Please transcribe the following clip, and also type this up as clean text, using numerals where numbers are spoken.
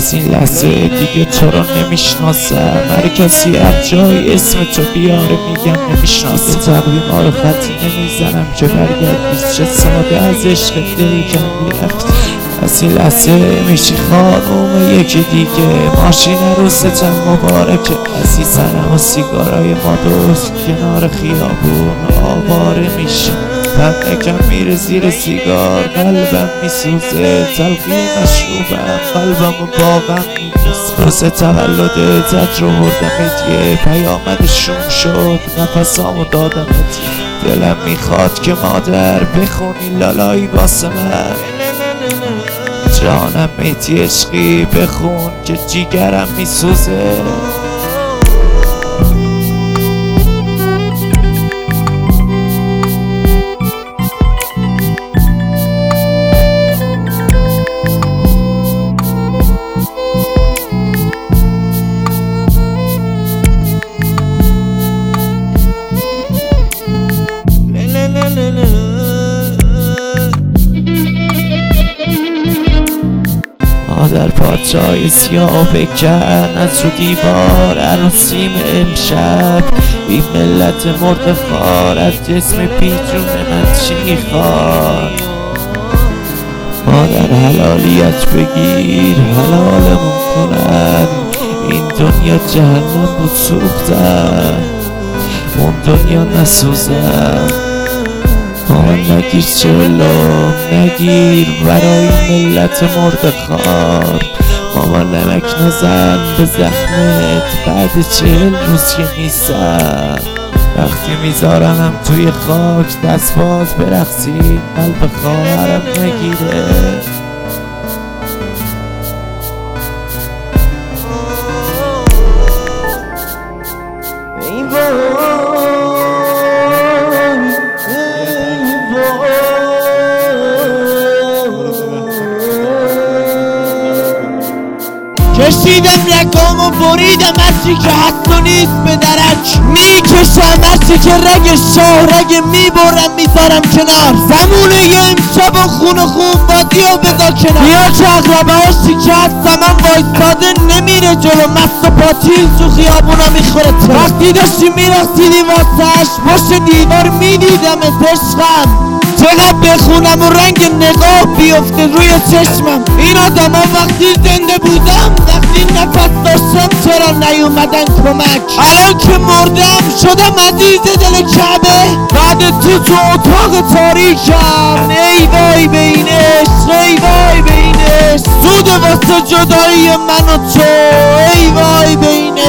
از این لحظه دیگه تو رو نمیشناسم. هر کسی هر جای اسم تو بیاره میگم نمیشناسم. تقویم ها رو خطی نمیزنم که برگردی، چه ساده از عشق دل کردی رفت. از این لحظه میشی خانوم یکی دیگه. ماشین روزتم مبارکه عزیزم و سیگارای ما دوست کنار خیابون آواره میشه. تنکم میره زیر سیگار، قلبم میسوزه، تلخی مشروبم قلبمو واقعا میدوزه. روز تولدت رو بردمت یه پیامد شوم شد، نفسامو دادمت. دلم میخواد که مادر بخونی لالایی واسه من. جانم میتی عشقی بخون که جیگرم میسوزه. مادر پادشاهی سیاه بکن از رو دیوار عروسیم امشب. این ملت مرد خوار از جسم بیجون من چی میخواد؟ مادر حلالیت بگیر حلالمون کنن. این دنیا جهنم بود سوختن، اون دنیا نسوزن. مامان نگیر چلو نگیر برای ملت مرد خوار. مامان نمک نزن به زخمت بعد 40 روز که نیستم. وقتی میذارنم توی خاک دست باز برقصی قلب خواهرم نگیره. کشیدم رگامو بریدم هرچی که هست و نیست به درک میکشم، هرچی که رگ شاهرگ میبرم میذارم کنار. زمونه امشب و خون بازی و بذار کنار. بیا که اقربه ها شکست زمان وایستاده نمیره جلو، مست و پاتیل تو خیابونا میخوره تر. وقتی داشتی میرقصیدی واسهش پشت دیوار میدیدم عشقم. چقدر بخونم و رنگ نگاه بیفته روی چشمم. این آدم ها وقتی زنده بودم وقتی نفس داشتم چرا نیومدن کمک؟ الان که مردم شدم عزیز دل کعبه بعد تو اتاق تاریکم. ای وای به این عشق، ای وای به این عشق، سود واسه جدایی من و تو. ای وای به این